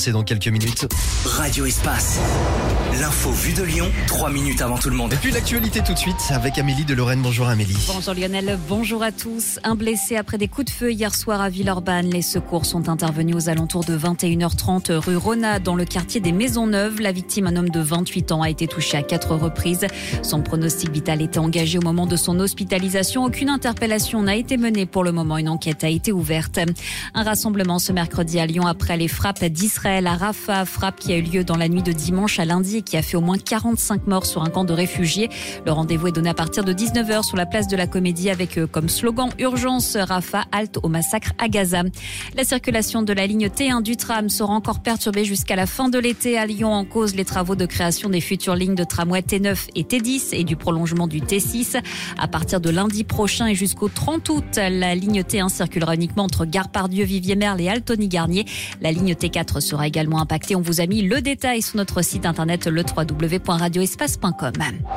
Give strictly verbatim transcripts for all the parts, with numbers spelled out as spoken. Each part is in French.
C'est dans quelques minutes. Radio Espace. L'info vue de Lyon, trois minutes avant tout le monde. Et puis l'actualité tout de suite avec Amélie de Lorraine. Bonjour Amélie. Bonjour Lionel, bonjour à tous. Un blessé après des coups de feu hier soir à Villeurbanne. Les secours sont intervenus aux alentours de vingt et une heures trente rue Ronat dans le quartier des Maisonneuves. La victime, un homme de vingt-huit ans, a été touché à quatre reprises. Son pronostic vital était engagé au moment de son hospitalisation. Aucune interpellation n'a été menée pour le moment. Une enquête a été ouverte. Un rassemblement ce mercredi à Lyon après les frappes d'Israël à Rafah, frappe qui a eu lieu dans la nuit de dimanche à lundi et qui a fait au moins quarante-cinq morts sur un camp de réfugiés. Le rendez-vous est donné à partir de dix-neuf heures sur la place de la Comédie avec euh, comme slogan « Urgence Rafah, halte au massacre à Gaza ». La circulation de la ligne T un du tram sera encore perturbée jusqu'à la fin de l'été à Lyon, en cause les travaux de création des futures lignes de tramway T neuf et T dix et du prolongement du T six. À partir de lundi prochain et jusqu'au trente août, la ligne T un circulera uniquement entre Gare Pardieu, Viviers-Merle et Altony-Garnier. La ligne T quatre sera également impactée. On vous a mis le détail sur notre site internet le w w w point radio espace point com.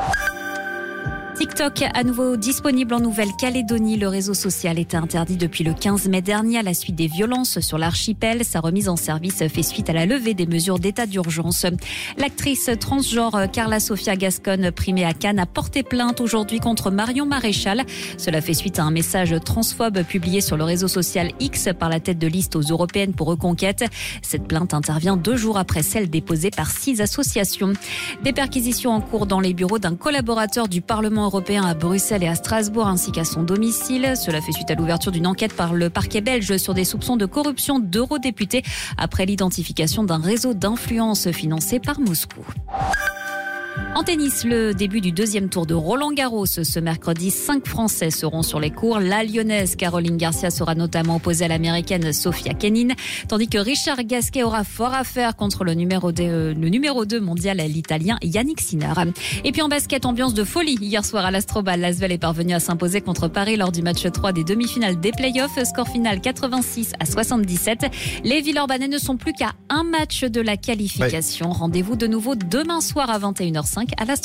TikTok à nouveau disponible en Nouvelle-Calédonie. Le réseau social était interdit depuis le quinze mai dernier à la suite des violences sur l'archipel. Sa remise en service fait suite à la levée des mesures d'état d'urgence. L'actrice transgenre Carla Sofia Gascon, primée à Cannes, a porté plainte aujourd'hui contre Marion Maréchal. Cela fait suite à un message transphobe publié sur le réseau social X par la tête de liste aux Européennes pour Reconquête. Cette plainte intervient deux jours après celle déposée par six associations. Des perquisitions en cours dans les bureaux d'un collaborateur du Parlement européen à Bruxelles et à Strasbourg ainsi qu'à son domicile. Cela fait suite à l'ouverture d'une enquête par le parquet belge sur des soupçons de corruption d'eurodéputés après l'identification d'un réseau d'influence financé par Moscou. En tennis, le début du deuxième tour de Roland-Garros. Ce mercredi, cinq Français seront sur les cours. La Lyonnaise Caroline Garcia sera notamment opposée à l'Américaine Sofia Kenin, tandis que Richard Gasquet aura fort à faire contre le numéro deux, euh, le numéro deux mondial, l'Italien Yannick Sinner. Et puis en basket, ambiance de folie. Hier soir à l'Astrobal, l'Asvel est parvenu à s'imposer contre Paris lors du match trois des demi-finales des playoffs. Score final quatre-vingt-six à soixante-dix-sept. Les Villeurbanais ne sont plus qu'à un match de la qualification. Ouais. Rendez-vous de nouveau demain soir à vingt et une heures cinq à l'Astro.